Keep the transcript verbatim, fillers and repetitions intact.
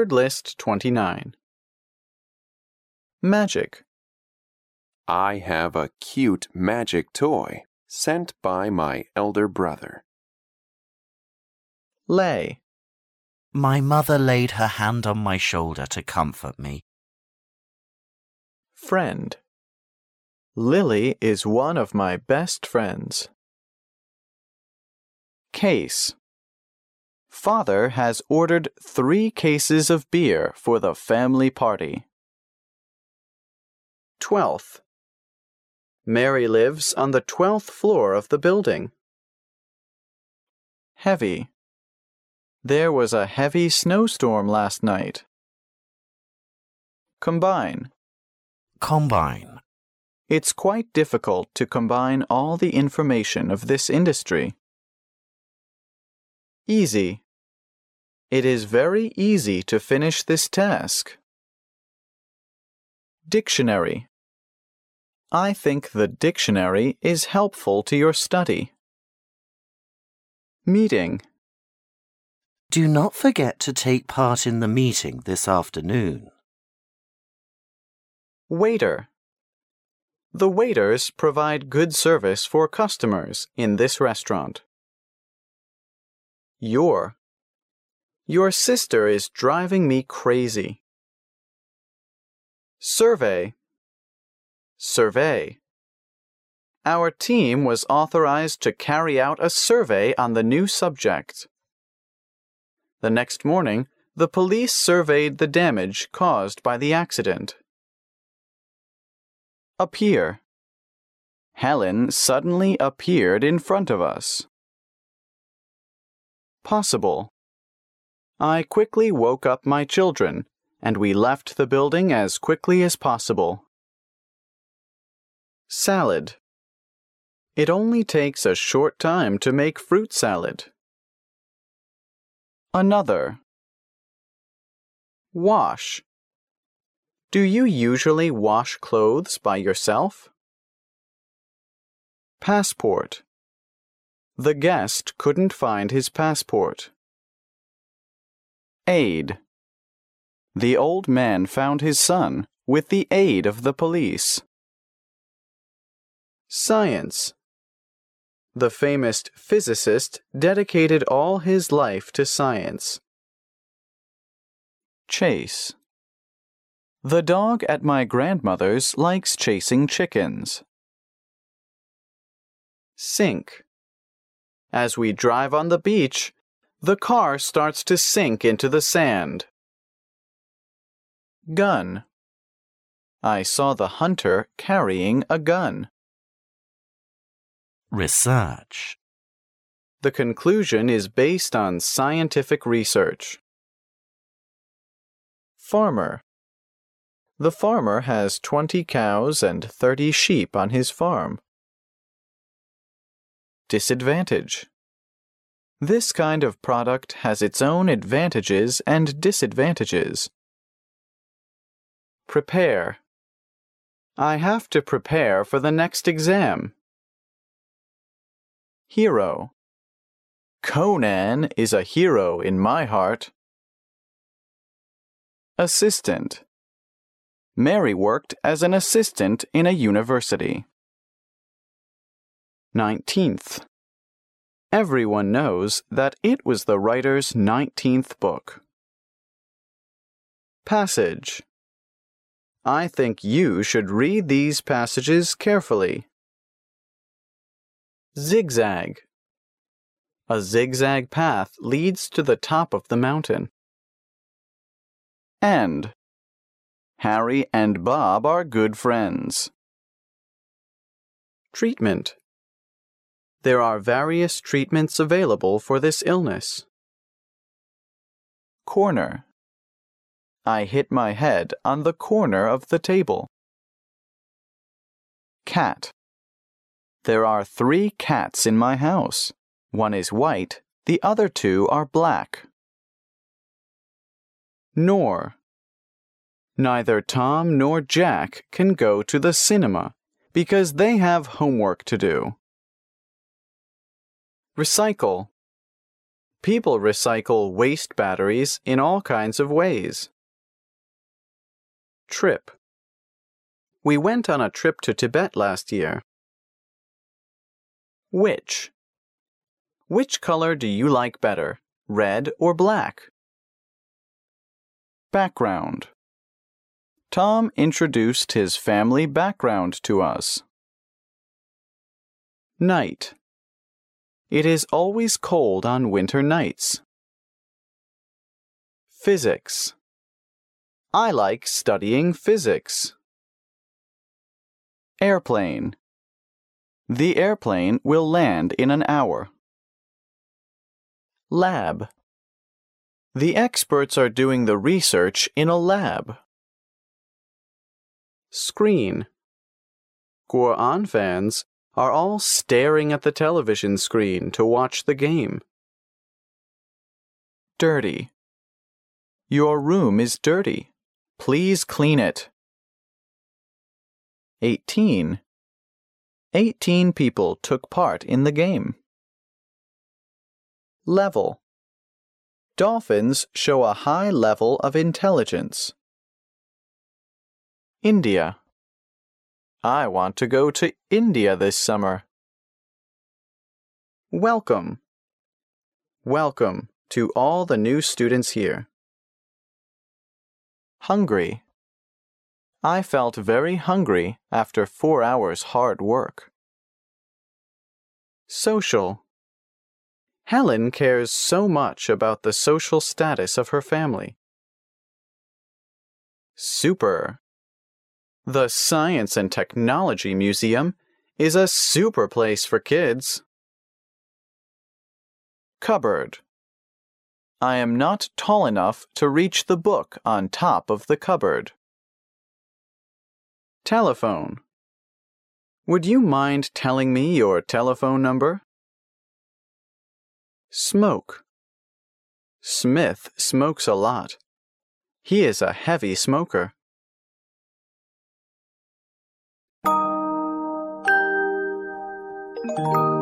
Word list twenty-nine. Magic. I have a cute magic toy sent by my elder brother. Lay. My mother laid her hand on my shoulder to comfort me. Friend. Lily is one of my best friends. Case. Father has ordered three cases of beer for the family party. Twelfth. Mary lives on the twelfth floor of the building. Heavy. There was a heavy snowstorm last night. Combine. Combine. It's quite difficult to combine all the information of this industry. Easy. It is very easy to finish this task. Dictionary. I think the dictionary is helpful to your study. Meeting. Do not forget to take part in the meeting this afternoon. Waiter. The waiters provide good service for customers in this restaurant. Your. Your sister is driving me crazy. Survey. Survey. Our team was authorized to carry out a survey on the new subject. The next morning, the police surveyed the damage caused by the accident. Appear. Helen suddenly appeared in front of us. Possible. I quickly woke up my children, and we left the building as quickly as possible. Salad. It only takes a short time to make fruit salad. Another. Wash. Do you usually wash clothes by yourself? Passport. The guest couldn't find his passport. Aid. The old man found his son with the aid of the police. Science. The famous physicist dedicated all his life to science. Chase. The dog at my grandmother's likes chasing chickens. Sink. As we drive on the beach, the car starts to sink into the sand. Gun. I saw the hunter carrying a gun. Research. The conclusion is based on scientific research. Farmer. The farmer has twenty cows and thirty sheep on his farm. Disadvantage. This kind of product has its own advantages and disadvantages. Prepare. I have to prepare for the next exam. Hero. Conan is a hero in my heart. Assistant. Mary worked as an assistant in a university. Nineteenth. Everyone knows that it was the writer's nineteenth book. Passage. I think you should read these passages carefully. Zigzag. A zigzag path leads to the top of the mountain. And. Harry and Bob are good friends. Treatment. There are various treatments available for this illness. Corner. I hit my head on the corner of the table. Cat. There are three cats in my house. One is white, the other two are black. Nor. Neither Tom nor Jack can go to the cinema because they have homework to do. Recycle. People recycle waste batteries in all kinds of ways. Trip. We went on a trip to Tibet last year. Which? Which color do you like better, red or black? Background. Tom introduced his family background to us. Night. It is always cold on winter nights. Physics. I like studying physics. Airplane. The airplane will land in an hour. Lab. The experts are doing the research in a lab. Screen. Quran fans are all staring at the television screen to watch the game. Dirty. Your room is dirty. Please clean it. Eighteen. Eighteen people took part in the game. Level. Dolphins show a high level of intelligence. India. I want to go to India this summer. Welcome. Welcome to all the new students here. Hungry. I felt very hungry after four hours hard work. Social. Helen cares so much about the social status of her family. Super. The Science and Technology Museum is a super place for kids. Cupboard. I am not tall enough to reach the book on top of the cupboard. Telephone. Would you mind telling me your telephone number? Smoke. Smith smokes a lot. He is a heavy smoker. Thank you.